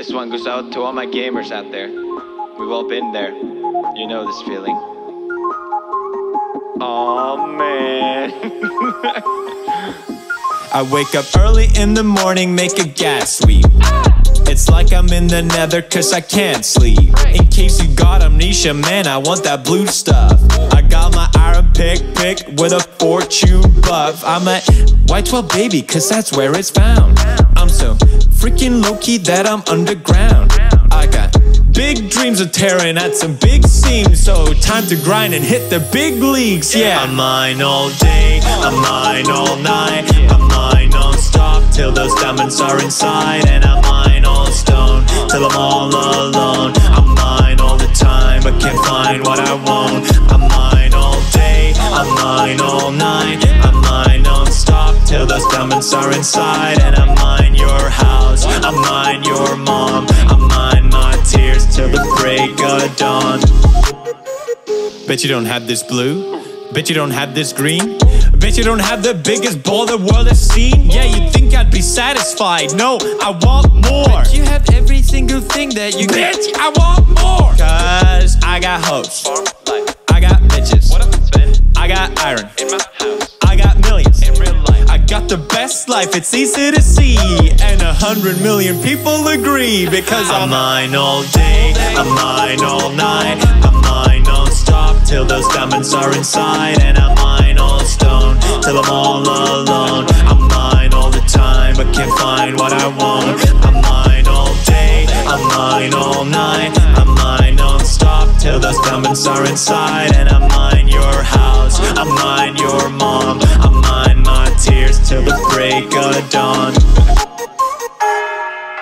This one goes out to all my gamers out there. We've all been there. You know this feeling. Oh man. I wake up early in the morning, make a gas sweep. It's like I'm in the nether cause I can't sleep. In case you got amnesia, man, I want that blue stuff. I got my iron pick with a fortune buff. I'm a Y12 baby cause that's where it's found. I'm so freaking low-key that I'm underground. I got big dreams of tearing at some big seams. So time to grind and hit the big leagues, yeah. I mine all day, I mine all night, I mine non-stop till those diamonds are inside. And I mine all stone till I'm all alone. I mine all the time but can't find what I want. I mine all day, I mine all night, I mine non-stop till those diamonds are inside. And I mine your house, I mine your mom, I mine my tears till the break of dawn. Bet you don't have this blue, bet you don't have this green, bet you don't have the biggest ball the world has seen. Yeah, you'd think I'd be satisfied, no, I want more. Bet you have every single thing that you get. Bitch, I want more. Cause I got hoes, I got bitches, I got iron in my house, I got millions in real life. I got the best life, it's easy to see. And 100 million people agree. Because I mine all day, I mine all night, I mine non-stop till those diamonds are inside. And I mine all stone till I'm all alone. I mine all the time but can't find what I want. I mine all day, I mine all night, I mine non-stop till those diamonds are inside. And I mine your house, I mine your mom, I mine my tears till the break of dawn.